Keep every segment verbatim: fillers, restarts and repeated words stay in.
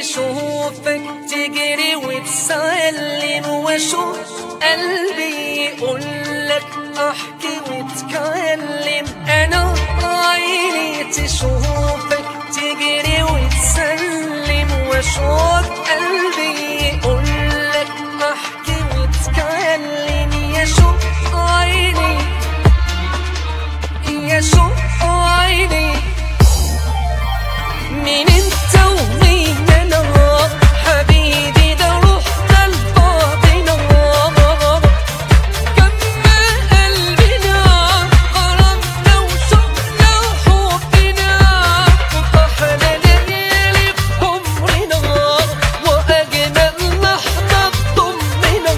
تشوفك تجري وتسلم، واشوف قلبي يقولك احكي وتكلم. انا عيني تشوفك تجري وتسلم، واشوف قلبي يقولك احكي وتكلم. يا شوف عيني يا شوف عيني، مين انت ومين انا حبيبي؟ ده روحنا لبعضنا، كما قلبنا غرامنا وشوقنا وحبنا، واحلى ليالي في عمرنا واجمل لحظه تضمنا.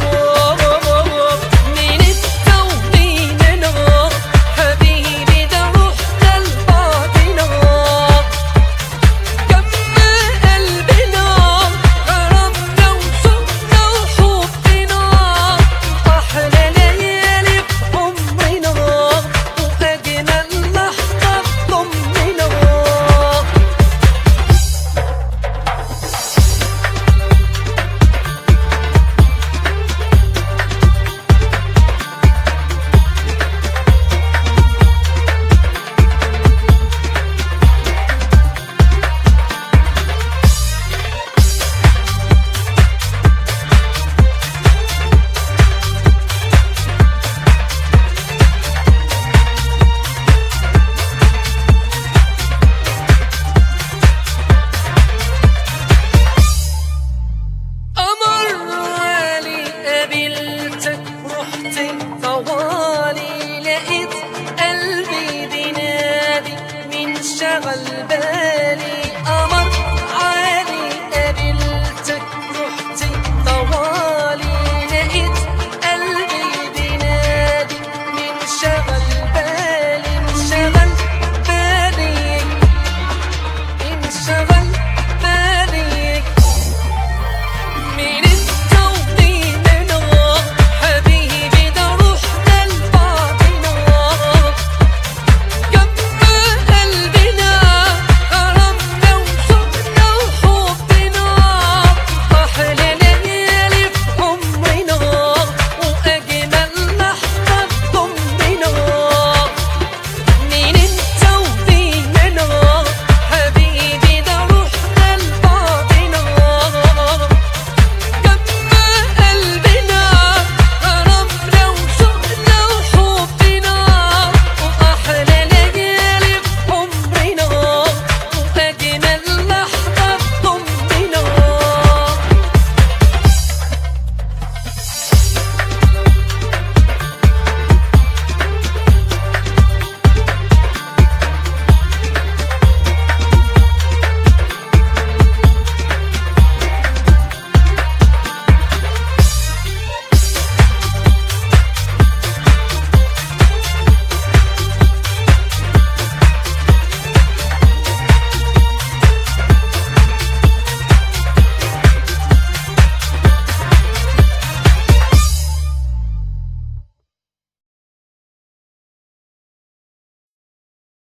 مين انت ومين انا حبيبي؟ ده روحنا لبعضنا، طوالي لقيت قلبي بينادي من شغل بالي.